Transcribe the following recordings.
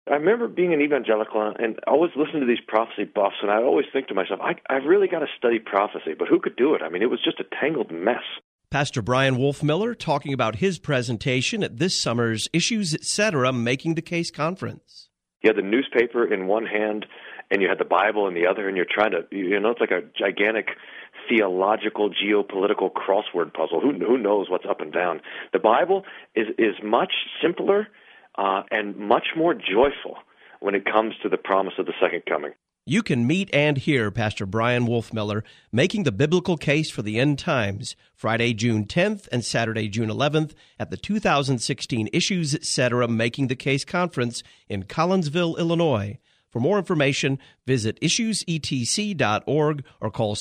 I remember being an evangelical and always listening to these prophecy buffs, and I'd always think to myself, I've really got to study prophecy, but who could do it? I mean, it was just a tangled mess. Pastor Brian Wolfmiller talking about his presentation at this summer's Issues Etc. Making the Case Conference. You had the newspaper in one hand, and you had the Bible in the other, and you're trying to, it's like a gigantic theological, geopolitical crossword puzzle. Who knows what's up and down? The Bible is much simpler and much more joyful when it comes to the promise of the second coming. You can meet and hear Pastor Brian Wolfmiller making the biblical case for the end times Friday, June 10th and Saturday, June 11th at the 2016 Issues Etc. Making the Case Conference in Collinsville, Illinois. For more information, visit issuesetc.org or call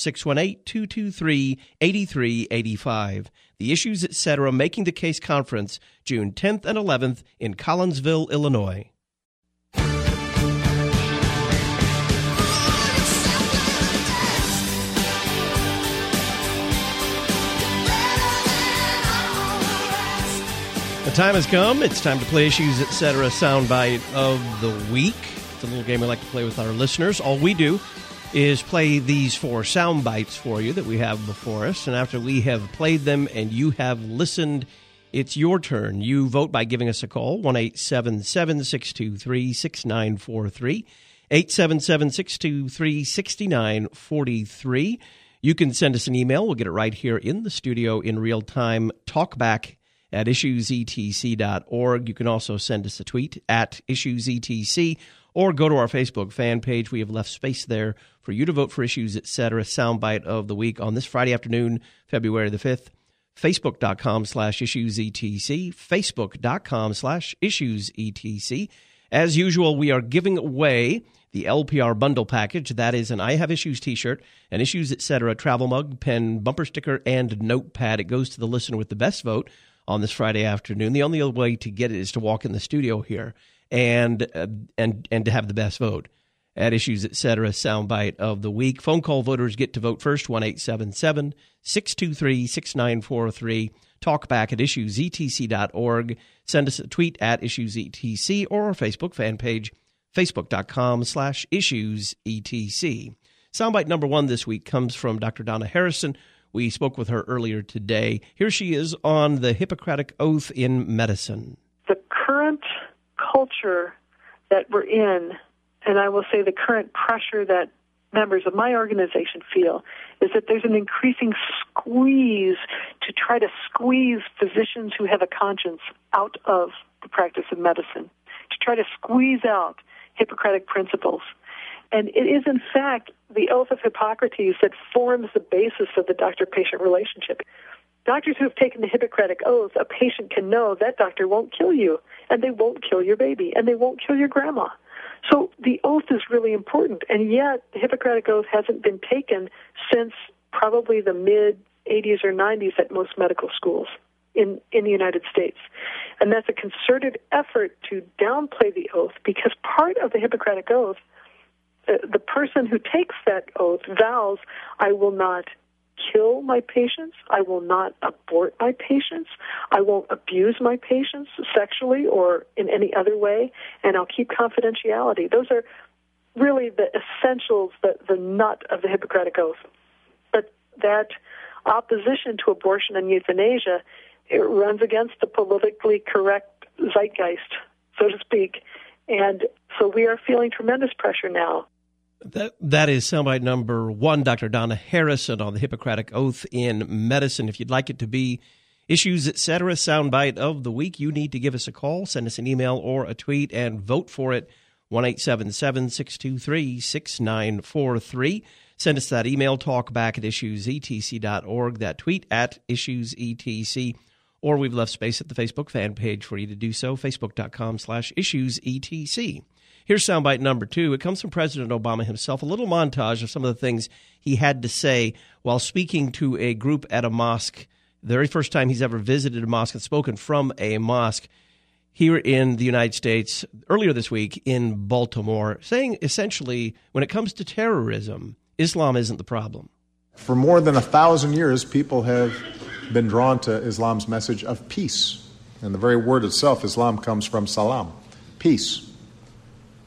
618-223-8385. The Issues Etc. Making the Case Conference, June 10th and 11th in Collinsville, Illinois. The time has come. It's time to play Issues Etc. Soundbite of the Week. It's a little game we like to play with our listeners. All we do is play these 4 sound bites for you that we have before us. And after we have played them and you have listened, it's your turn. You vote by giving us a call, 1-877-623-6943, 877-623-6943. You can send us an email. We'll get it right here in the studio in real time. talkback@issuesetc.org. You can also send us a tweet at issuesetc, or go to our Facebook fan page. We have left space there for you to vote for Issues Etc. Soundbite of the Week on this Friday afternoon, February the 5th. Facebook.com/issuesetc, Facebook.com/issuesetc. As usual, we are giving away the LPR bundle package. That is an I Have Issues t-shirt, an Issues Etc. travel mug, pen, bumper sticker, and notepad. It goes to the listener with the best vote on this Friday afternoon. The only other way to get it is to walk in the studio here and to have the best vote at Issues Etc. Soundbite of the Week. Phone call voters get to vote first, 1-877-623-6943. Talkback at issuesetc.org. Send us a tweet at issuesetc or our Facebook fan page, facebook.com/issuesetc. Soundbite number 1 this week comes from Dr. Donna Harrison. We spoke with her earlier today. Here she is on the Hippocratic Oath in medicine. The current culture that we're in, and I will say the current pressure that members of my organization feel, is that there's an increasing squeeze to try to squeeze physicians who have a conscience out of the practice of medicine, to try to squeeze out Hippocratic principles. And it is, in fact, the Oath of Hippocrates that forms the basis of the doctor-patient relationship. Doctors who have taken the Hippocratic Oath, a patient can know that doctor won't kill you, and they won't kill your baby, and they won't kill your grandma. So the oath is really important, and yet the Hippocratic Oath hasn't been taken since probably the mid-'80s or '90s at most medical schools in the United States. And that's a concerted effort to downplay the oath, because part of the Hippocratic Oath, the person who takes that oath vows, I will not kill my patients, I will not abort my patients, I won't abuse my patients sexually or in any other way, and I'll keep confidentiality. Those are really the essentials, the nut of the Hippocratic Oath. But that opposition to abortion and euthanasia, it runs against the politically correct zeitgeist, so to speak. And so we are feeling tremendous pressure now. That is soundbite number 1, Dr. Donna Harrison on the Hippocratic Oath in medicine. If you'd like it to be Issues Etc. Soundbite of the Week, you need to give us a call, send us an email or a tweet, and vote for it, 1-877-623-6943. Send us that email, talkback at issuesetc.org, that tweet at issuesetc, or we've left space at the Facebook fan page for you to do so, facebook.com/issuesetc. Here's soundbite number 2. It comes from President Obama himself, a little montage of some of the things he had to say while speaking to a group at a mosque, the very first time he's ever visited a mosque and spoken from a mosque here in the United States earlier this week in Baltimore, saying essentially when it comes to terrorism, Islam isn't the problem. For more than 1,000 years, people have been drawn to Islam's message of peace. And the very word itself, Islam, comes from salam, peace.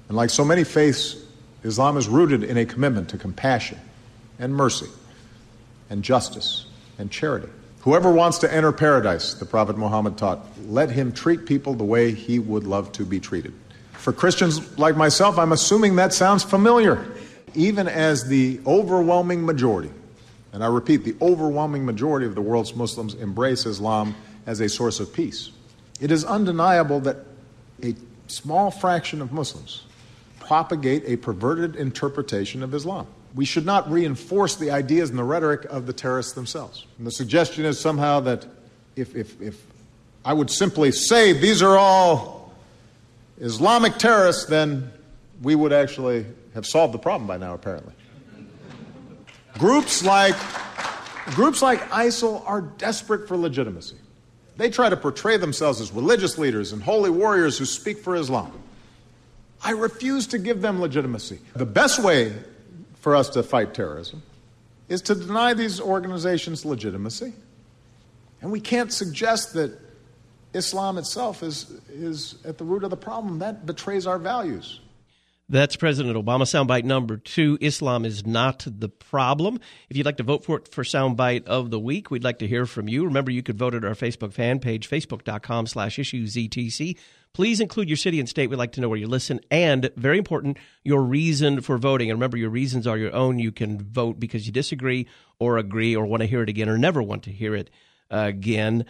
And like so many faiths, Islam is rooted in a commitment to compassion and mercy and justice and charity. Whoever wants to enter paradise, the Prophet Muhammad taught, let him treat people the way he would love to be treated. For Christians like myself, I'm assuming that sounds familiar. Even as the overwhelming majority, and I repeat, the overwhelming majority of the world's Muslims embrace Islam as a source of peace, it is undeniable that a small fraction of Muslims propagate a perverted interpretation of Islam. We should not reinforce the ideas and the rhetoric of the terrorists themselves. And the suggestion is somehow that if I would simply say these are all Islamic terrorists, then we would actually have solved the problem by now, apparently. Groups like ISIL are desperate for legitimacy. They try to portray themselves as religious leaders and holy warriors who speak for Islam. I refuse to give them legitimacy. The best way for us to fight terrorism is to deny these organizations legitimacy. And we can't suggest that Islam itself is at the root of the problem. That betrays our values. That's President Obama. Soundbite number 2, Islam is not the problem. If you'd like to vote for Soundbite of the Week, we'd like to hear from you. Remember, you could vote at our Facebook fan page, facebook.com/issuesetc. Please include your city and state. We'd like to know where you listen. And, very important, your reason for voting. And remember, your reasons are your own. You can vote because you disagree or agree or want to hear it again or never want to hear it again.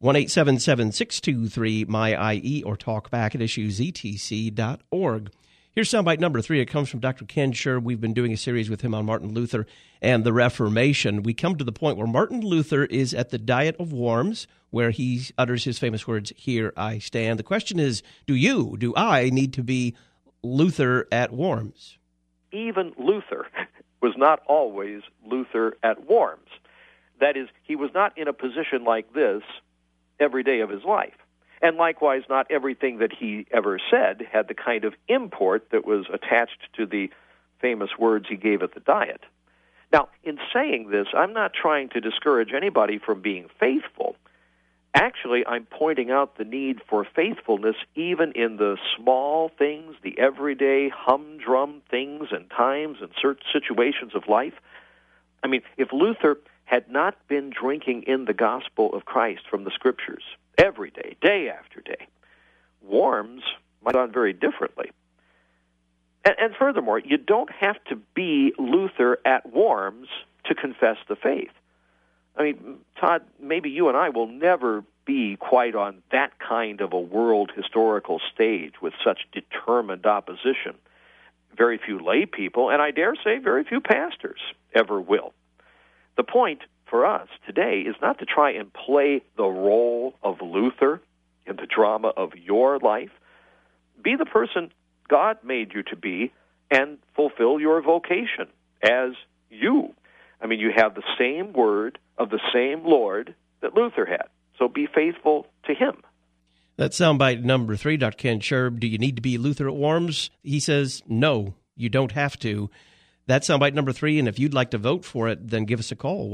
1-877-623-MY-IE or talk back at issuesetc.org. Here's soundbite number 3. It comes from Dr. Ken Sherb. We've been doing a series with him on Martin Luther and the Reformation. We come to the point where Martin Luther is at the Diet of Worms, where he utters his famous words, "Here I stand." The question is, do I need to be Luther at Worms? Even Luther was not always Luther at Worms. That is, he was not in a position like this every day of his life. And likewise, not everything that he ever said had the kind of import that was attached to the famous words he gave at the Diet. Now, in saying this, I'm not trying to discourage anybody from being faithful. Actually, I'm pointing out the need for faithfulness even in the small things, the everyday humdrum things and times and certain situations of life. I mean, if Luther had not been drinking in the gospel of Christ from the Scriptures every day, day after day, Worms might have gone very differently. And furthermore, you don't have to be Luther at Worms to confess the faith. I mean, Todd, maybe you and I will never be quite on that kind of a world historical stage with such determined opposition. Very few lay people, and I dare say very few pastors ever will. The point for us today is not to try and play the role of Luther in the drama of your life. Be the person God made you to be and fulfill your vocation as you. I mean, you have the same word of the same Lord that Luther had, so be faithful to him. That's soundbite number 3, Dr. Ken Sherb. Do you need to be Luther at Worms? He says, no, you don't have to. That's soundbite number 3, and if you'd like to vote for it, then give us a call,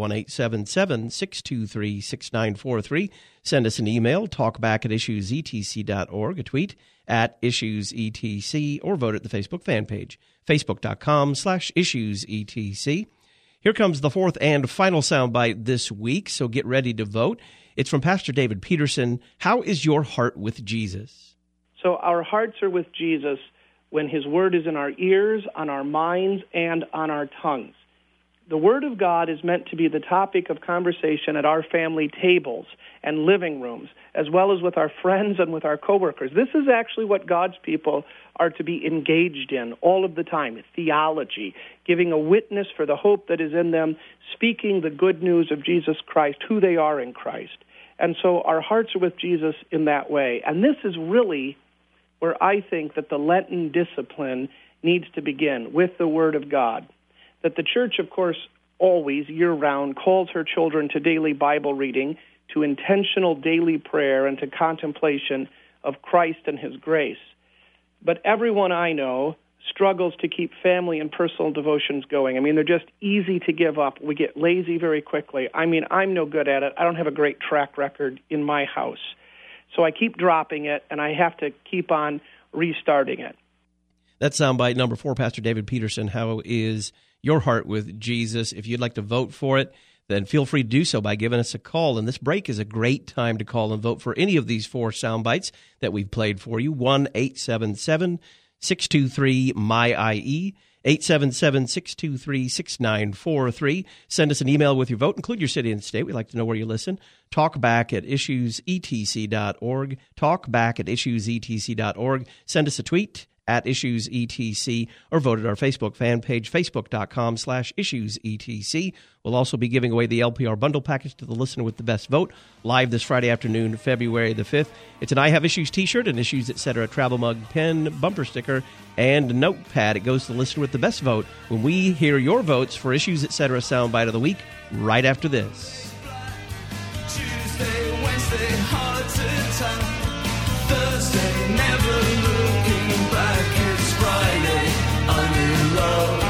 1-877-623-6943. Send us an email, talkback@issuesetc.org, a tweet @issuesetc, or vote at the Facebook fan page, facebook.com/issuesetc. Here comes the 4th and final soundbite this week, so get ready to vote. It's from Pastor David Peterson. How is your heart with Jesus? So our hearts are with Jesus when his word is in our ears, on our minds, and on our tongues. The word of God is meant to be the topic of conversation at our family tables and living rooms, as well as with our friends and with our coworkers. This is actually what God's people are to be engaged in all of the time, theology, giving a witness for the hope that is in them, speaking the good news of Jesus Christ, who they are in Christ. And so our hearts are with Jesus in that way. And this is really where I think that the Lenten discipline needs to begin, with the Word of God. That the Church, of course, always, year-round, calls her children to daily Bible reading, to intentional daily prayer, and to contemplation of Christ and his grace. But everyone I know struggles to keep family and personal devotions going. I mean, they're just easy to give up. We get lazy very quickly. I mean, I'm no good at it. I don't have a great track record in my house. So I keep dropping it, and I have to keep on restarting it. That's soundbite number 4. Pastor David Peterson, how is your heart with Jesus? If you'd like to vote for it, then feel free to do so by giving us a call. And this break is a great time to call and vote for any of these 4 soundbites that we've played for you. 1-877-623-MY-IE, 877-623-6943. Send us an email with your vote. Include your city and state. We'd like to know where you listen. Talkback@issuesetc.org. Talkback@issuesetc.org. Send us a tweet @IssuesETC, or vote at our Facebook fan page, facebook.com/IssuesETC. We'll also be giving away the LPR bundle package to the listener with the best vote live this Friday afternoon, February the 5th. It's an I Have Issues t-shirt, an Issues Etc. travel mug, pen, bumper sticker, and notepad. It goes to the listener with the best vote when we hear your votes for Issues Etc. soundbite of the week right after this. Tuesday, Wednesday, hard to tell. Thursday, never looking back. It's Friday, I'm in love.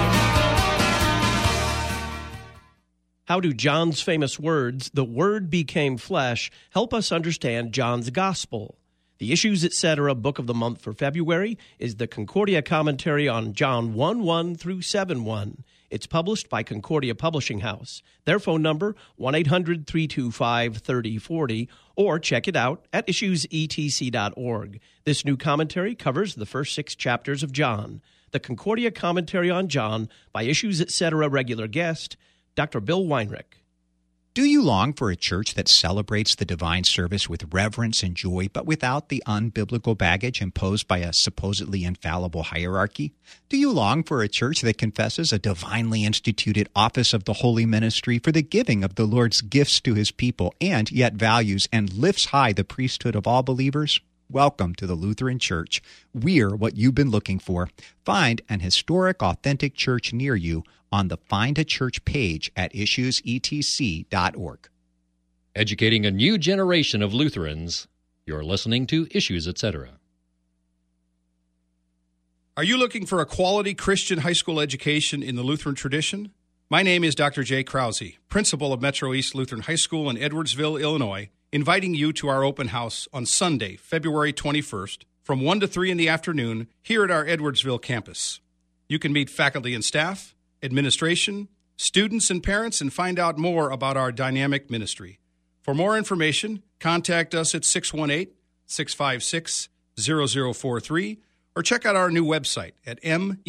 How do John's famous words, "the Word became flesh," help us understand John's gospel? The Issues Etc. book of the month for February is the Concordia commentary on John 1:1 through 7:1. It's published by Concordia Publishing House. Their phone number, 1-800-325-3040, or check it out at issuesetc.org. This new commentary covers the first 6 chapters of John. The Concordia commentary on John by Issues Etc. regular guest, Dr. Bill Weinrich. Do you long for a church that celebrates the divine service with reverence and joy, but without the unbiblical baggage imposed by a supposedly infallible hierarchy? Do you long for a church that confesses a divinely instituted office of the holy ministry for the giving of the Lord's gifts to his people, and yet values and lifts high the priesthood of all believers? Welcome to the Lutheran Church. We're what you've been looking for. Find an historic, authentic church near you on the Find a Church page at issuesetc.org. Educating a new generation of Lutherans. You're listening to Issues Etc. Are you looking for a quality Christian high school education in the Lutheran tradition? My name is Dr. Jay Krause, principal of Metro East Lutheran High School in Edwardsville, Illinois, inviting you to our open house on Sunday, February 21st, from 1 to 3 in the afternoon here at our Edwardsville campus. You can meet faculty and staff, administration, students, and parents, and find out more about our dynamic ministry. For more information, contact us at 618-656-0043 or check out our new website at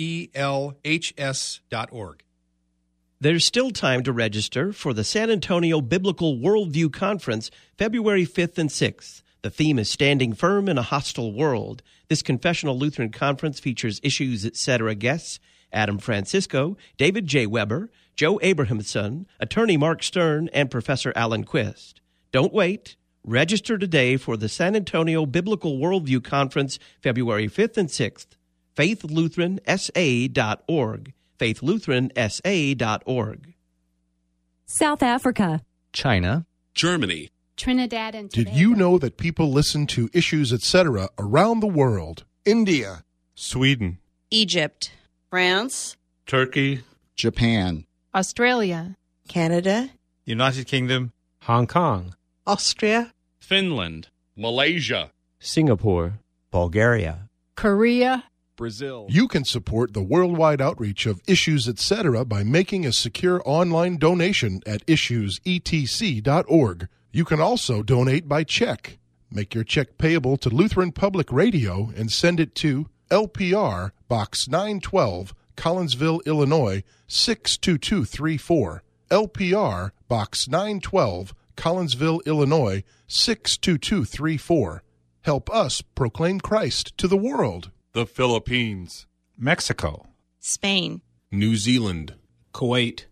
melhs.org. There's still time to register for the San Antonio Biblical Worldview Conference, February 5th and 6th. The theme is Standing Firm in a Hostile World. This confessional Lutheran conference features Issues Etc. guests Adam Francisco, David J. Weber, Joe Abrahamson, attorney Mark Stern, and Professor Alan Quist. Don't wait. Register today for the San Antonio Biblical Worldview Conference, February 5th and 6th. faithlutheransa.org. faithlutheransa.org. South Africa. China. Germany. Trinidad and Tobago. Did you know that people listen to Issues Etc. around the world? India. Sweden. Egypt. France. Turkey. Japan. Australia. Canada. United Kingdom. Hong Kong. Austria. Finland. Malaysia. Singapore. Bulgaria. Korea. Brazil. You can support the worldwide outreach of Issues Etc. by making a secure online donation at issuesetc.org. You can also donate by check. Make your check payable to Lutheran Public Radio and send it to LPR, Box 912, Collinsville, Illinois, 62234. LPR, Box 912, Collinsville, Illinois, 62234. Help us proclaim Christ to the world. The Philippines. Mexico. Spain. New Zealand. Kuwait.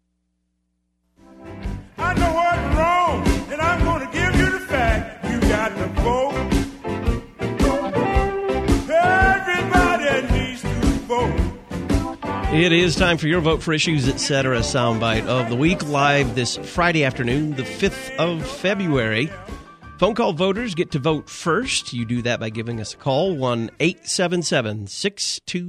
I know what's wrong, and I'm going to give you the fact. You got to vote. Everybody needs to vote. It is time for your vote for Issues Etc. soundbite of the week, live this Friday afternoon, the 5th of February. Phone call voters get to vote first. You do that by giving us a call,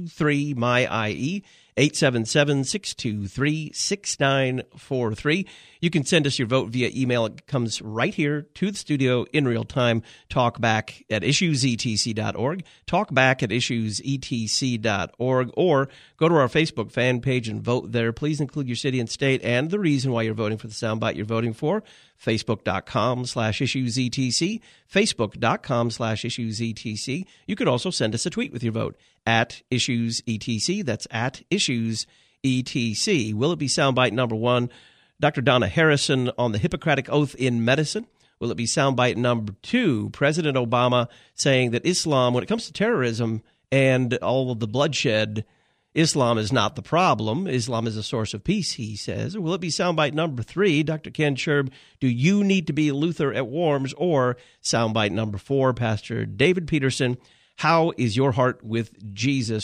1-877-623-MY-IE, 877-623-6943. You can send us your vote via email. It comes right here to the studio in real time. Talkback at issuesetc.org, talkback at issuesetc.org, or go to our Facebook fan page and vote there. Please include your city and state and the reason why you're voting for the soundbite you're voting for. Facebook.com/issuesetc, Facebook.com/issuesetc. You could also send us a tweet with your vote at issuesetc. That's at issuesetc. Will it be soundbite number 1? Dr. Donna Harrison on the Hippocratic Oath in Medicine. Will it be soundbite number 2? President Obama saying that Islam, when it comes to terrorism and all of the bloodshed, Islam is not the problem. Islam is a source of peace, he says. Or will it be soundbite number 3? Dr. Ken Sherb, do you need to be Luther at Worms? Or soundbite number 4, Pastor David Peterson, how is your heart with Jesus?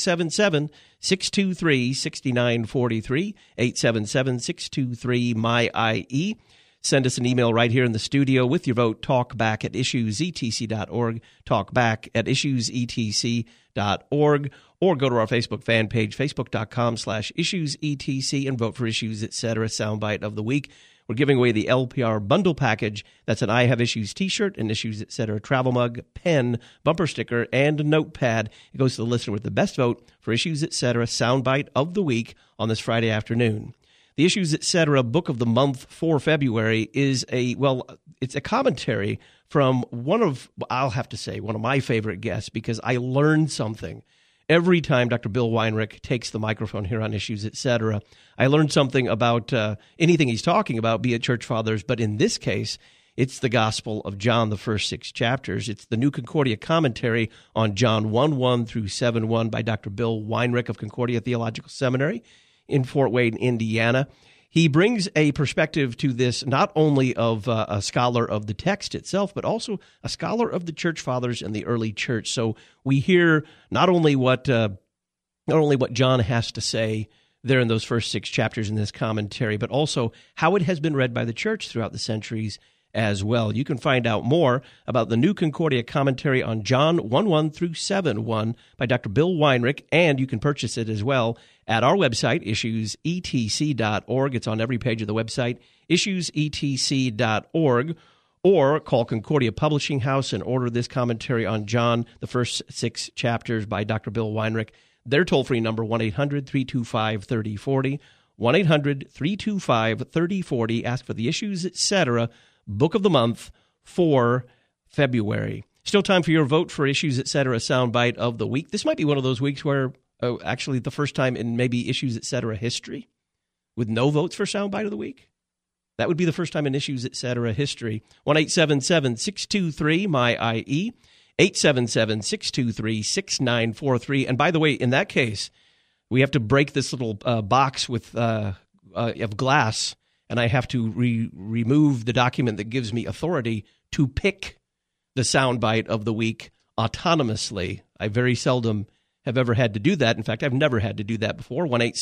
1-877-623-6943, 877-623-MY-IE. Send us an email right here in the studio with your vote, talkback at issuesetc.org, talkback at issuesetc.org, or go to our Facebook fan page, facebook.com/issuesetc, and vote for Issues Etc. Soundbite of the Week. We're giving away the LPR bundle package. That's an I Have Issues t-shirt, an Issues Etc. travel mug, pen, bumper sticker, and a notepad. It goes to the listener with the best vote for Issues Etc. Soundbite of the Week on this Friday afternoon. The Issues Etc. Book of the Month for February is it's a commentary from one of my favorite guests, because I learned something every time Dr. Bill Weinrich takes the microphone here on Issues Etc. I learned something about anything he's talking about, be it church fathers, but in this case, it's the Gospel of John, the first 6 chapters. It's the New Concordia commentary on John 1:1 through 7:1 by Dr. Bill Weinrich of Concordia Theological Seminary in Fort Wayne, Indiana. He brings a perspective to this not only of a scholar of the text itself, but also a scholar of the church fathers and the early church. So we hear not only what John has to say there in those first 6 chapters in this commentary, but also how it has been read by the church throughout the centuries as well. You can find out more about the New Concordia commentary on John 1:1 through 7:1 by Dr. Bill Weinrich, and you can purchase it as well at our website, issuesetc.org. It's on every page of the website, issuesetc.org, or call Concordia Publishing House and order this commentary on John, the first 6 chapters by Dr. Bill Weinrich. Their toll-free number, 1-800-325-3040, 1-800-325-3040. Ask for the Issues Etc. Book of the Month for February. Still time for your vote for Issues Etc. Soundbite of the Week. This might be one of those weeks where, actually the first time in maybe Issues Etc. history, with no votes for Soundbite of the Week. That would be the first time in Issues Etc. history. 1-877-623-MY-IE, 877-623-6943. And by the way, in that case, we have to break this little box with of glass, and I have to remove the document that gives me authority to pick the soundbite of the week autonomously. I very seldom have ever had to do that. In fact, I've never had to do that before.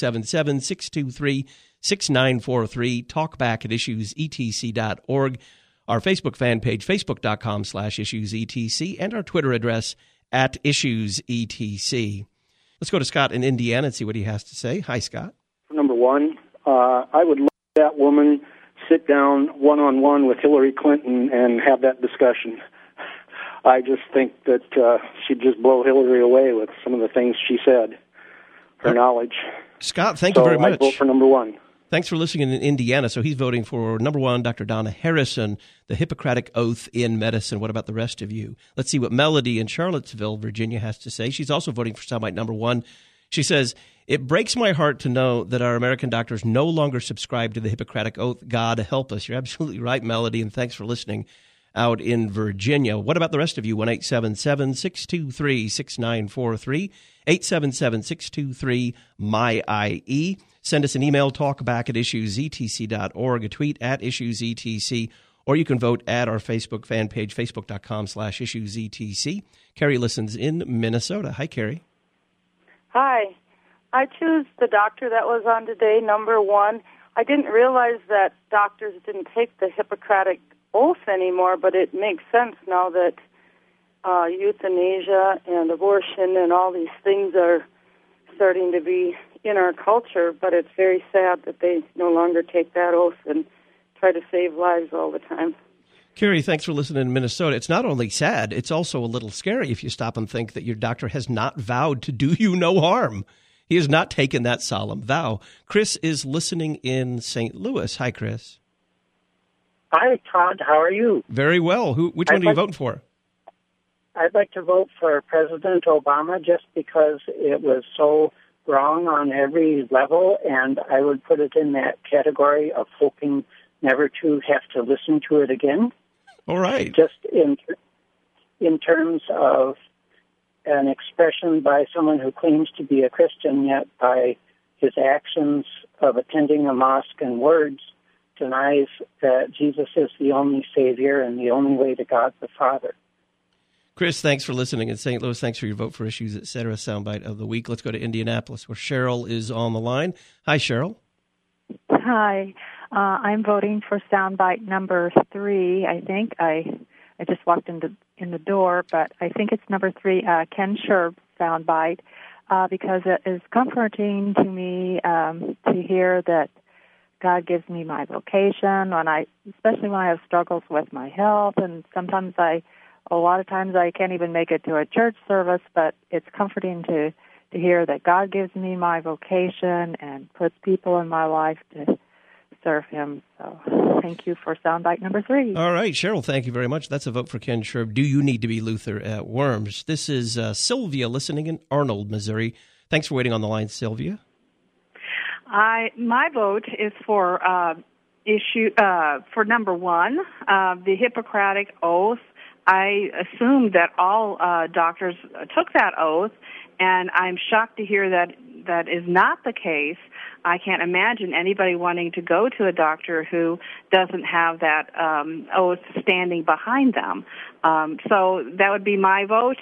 1-877-623-6943. Talkback at issuesetc.org. Our Facebook fan page, facebook.com/issuesetc, and our Twitter address at issuesetc. Let's go to Scott in Indiana and see what he has to say. Hi, Scott. Number 1, I would let that woman sit down one-on-one with Hillary Clinton and have that discussion. I just think that she'd just blow Hillary away with some of the things she said, her knowledge. Scott, thank you very much. I vote for number 1. Thanks for listening in Indiana. So he's voting for number 1, Dr. Donna Harrison, the Hippocratic Oath in Medicine. What about the rest of you? Let's see what Melody in Charlottesville, Virginia has to say. She's also voting for soundbite number 1. She says, "It breaks my heart to know that our American doctors no longer subscribe to the Hippocratic Oath. God help us." You're absolutely right, Melody, and thanks for listening out in Virginia. What about the rest of you? 1-877-623-6943, 877-623-MY-IE. Send us an email, talkback at issuesetc.org, a tweet at issuesetc, or you can vote at our Facebook fan page, facebook.com/issuesetc. Carrie listens in Minnesota. Hi, Carrie. Hi. I choose the doctor that was on today, number 1. I didn't realize that doctors didn't take the Hippocratic Oath anymore, but it makes sense now that euthanasia and abortion and all these things are starting to be in our culture, but it's very sad that they no longer take that oath, and try to save lives all the time. Carrie, thanks for listening in Minnesota. It's not only sad, it's also a little scary if you stop and think that your doctor has not vowed to do you no harm. He has not taken that solemn vow. Chris is listening in St. Louis. Hi, Chris. Hi, Todd. How are you? Very well. Which one are you voting for? I'd like to vote for President Obama just because it was so wrong on every level, and I would put it in that category of hoping never to have to listen to it again. All right. Just in terms of an expression by someone who claims to be a Christian, yet by his actions of attending a mosque and words denies that Jesus is the only Savior and the only way to God the Father. Chris, thanks for listening in St. Louis. Thanks for your vote for Issues, Etc. Soundbite of the week. Let's go to Indianapolis, where Cheryl is on the line. Hi, Cheryl. Hi. I'm voting for soundbite number 3, I think. I just walked in the door, but I think it's number 3, Ken Sherb soundbite, because it is comforting to me to hear that God gives me my vocation, especially when I have struggles with my health, and a lot of times I can't even make it to a church service, but it's comforting to hear that God gives me my vocation and puts people in my life to serve Him. So thank you for soundbite number 3. All right, Cheryl, thank you very much. That's a vote for Ken Sherb. Do you need to be Luther at Worms? This is Sylvia listening in Arnold, Missouri. Thanks for waiting on the line, Sylvia. My vote is for for number 1, the Hippocratic Oath. I assumed that all doctors took that oath, and I'm shocked to hear that that is not the case. I can't imagine anybody wanting to go to a doctor who doesn't have that oath standing behind them. So that would be my vote.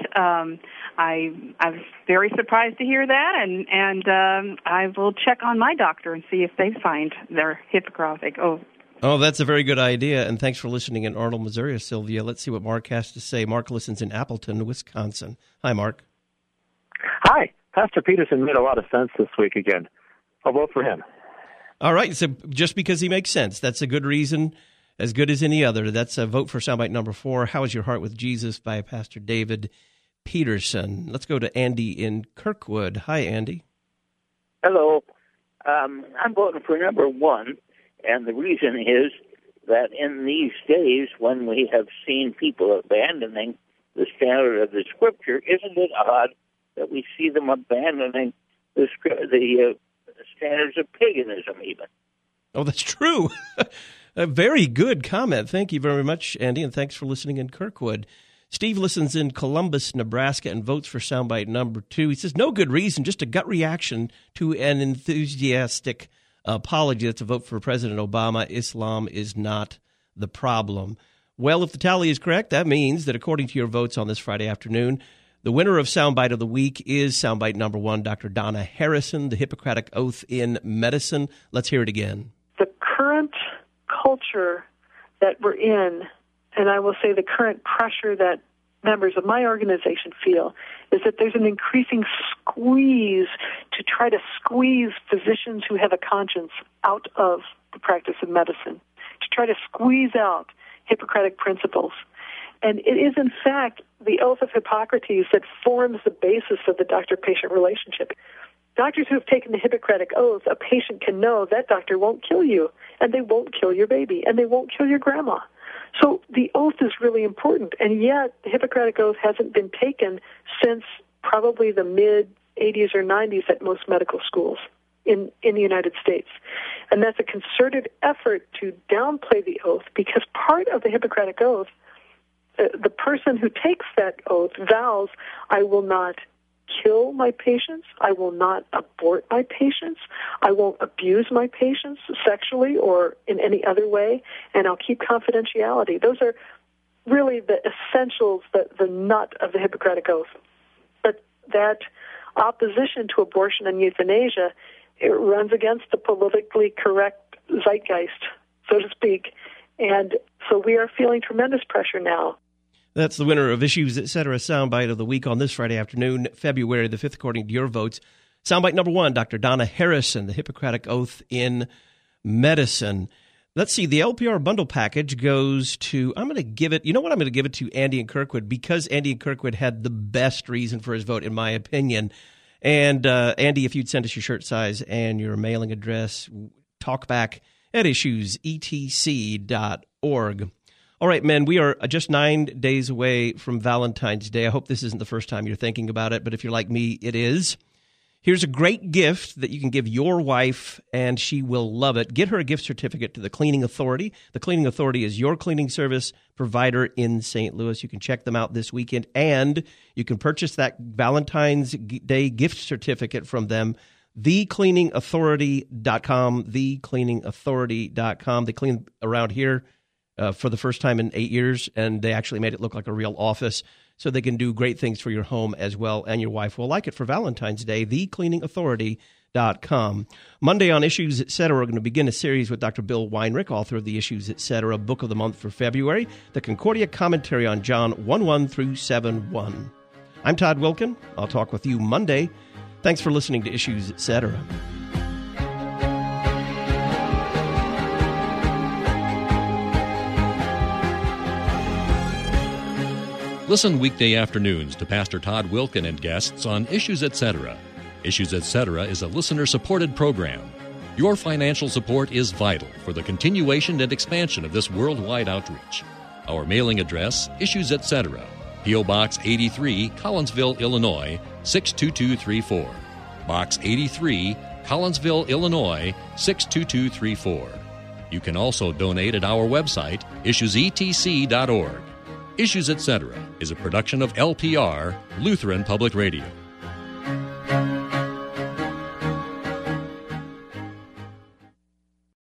I was very surprised to hear that, and I will check on my doctor and see if they find their Hippocratic oath. Oh, that's a very good idea, and thanks for listening in Arnold, Missouri, Sylvia. Let's see what Mark has to say. Mark listens in Appleton, Wisconsin. Hi, Mark. Hi. Pastor Peterson made a lot of sense this week again. I'll vote for him. All right, so just because he makes sense, that's a good reason, as good as any other. That's a vote for soundbite number 4, How Is Your Heart with Jesus by Pastor David Peterson. Let's go to Andy in Kirkwood. Hi, Andy. Hello. I'm voting for number 1. And the reason is that in these days when we have seen people abandoning the standard of the Scripture, isn't it odd that we see them abandoning the standards of paganism even? Oh, that's true. A very good comment. Thank you very much, Andy, and thanks for listening in Kirkwood. Steve listens in Columbus, Nebraska, and votes for soundbite number 2. He says, no good reason, just a gut reaction to an enthusiastic apology. That's a vote for President Obama. Islam is not the problem. Well, if the tally is correct, that means that according to your votes on this Friday afternoon, the winner of Soundbite of the Week is soundbite number 1, Dr. Donna Harrison, the Hippocratic Oath in Medicine. Let's hear it again. The current culture that we're in, and I will say the current pressure that members of my organization feel, is that there's an increasing squeeze to try to squeeze physicians who have a conscience out of the practice of medicine, to try to squeeze out Hippocratic principles. And it is, in fact, the oath of Hippocrates that forms the basis of the doctor-patient relationship. Doctors who have taken the Hippocratic Oath, a patient can know that doctor won't kill you, and they won't kill your baby, and they won't kill your grandma. So the oath is really important, and yet the Hippocratic Oath hasn't been taken since probably the mid-'80s or '90s at most medical schools in the United States. And that's a concerted effort to downplay the oath, because part of the Hippocratic Oath, the person who takes that oath vows, I will not kill my patients, I will not abort my patients, I won't abuse my patients sexually or in any other way, and I'll keep confidentiality. Those are really the essentials, the nut of the Hippocratic Oath. But that opposition to abortion and euthanasia, it runs against the politically correct zeitgeist, so to speak, and so we are feeling tremendous pressure now. That's the winner of Issues, Etc. Soundbite of the Week on this Friday afternoon, February the 5th, according to your votes. Soundbite number 1, Dr. Donna Harrison, the Hippocratic Oath in Medicine. Let's see. The LPR bundle package goes to, I'm going to give it, you know what? I'm going to give it to Andy and Kirkwood because Andy and Kirkwood had the best reason for his vote, in my opinion. And Andy, if you'd send us your shirt size and your mailing address, talkback at issuesetc.org. All right, men, we are just 9 days away from Valentine's Day. I hope this isn't the first time you're thinking about it, but if you're like me, it is. Here's a great gift that you can give your wife, and she will love it. Get her a gift certificate to the Cleaning Authority. The Cleaning Authority is your cleaning service provider in St. Louis. You can check them out this weekend, and you can purchase that Valentine's Day gift certificate from them, thecleaningauthority.com, thecleaningauthority.com. They clean around here for the first time in 8 years, and they actually made it look like a real office. So they can do great things for your home as well, and your wife will like it for Valentine's Day, thecleaningauthority.com. Monday on Issues Etc., we're going to begin a series with Dr. Bill Weinrich, author of the Issues Etc. book of the month for February, the Concordia Commentary on John 1:1 through 7:1. I'm Todd Wilkin. I'll talk with you Monday. Thanks for listening to Issues Etc. Listen weekday afternoons to Pastor Todd Wilkin and guests on Issues Etc. Issues Etc. is a listener-supported program. Your financial support is vital for the continuation and expansion of this worldwide outreach. Our mailing address, Issues Etc., P.O. Box 83, Collinsville, Illinois, 62234. Box 83, Collinsville, Illinois, 62234. You can also donate at our website, issuesetc.org. Issues Etc. is a production of LPR, Lutheran Public Radio.